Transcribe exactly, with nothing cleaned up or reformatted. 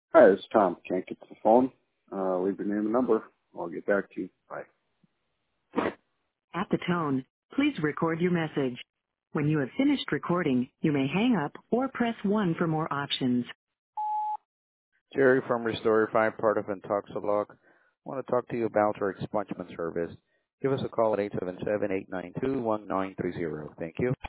Hi, it's Tom. Can't get to the phone. Uh, leave your name and number. I'll get back to you. Bye. At the tone, please record your message. When you have finished recording, you may hang up or press one for more options. Jerry from Restore five, part of Intoxilog. I want to talk to you about our expungement service. Give us a call at eight seven seven, eight nine two, one nine three zero. Thank you.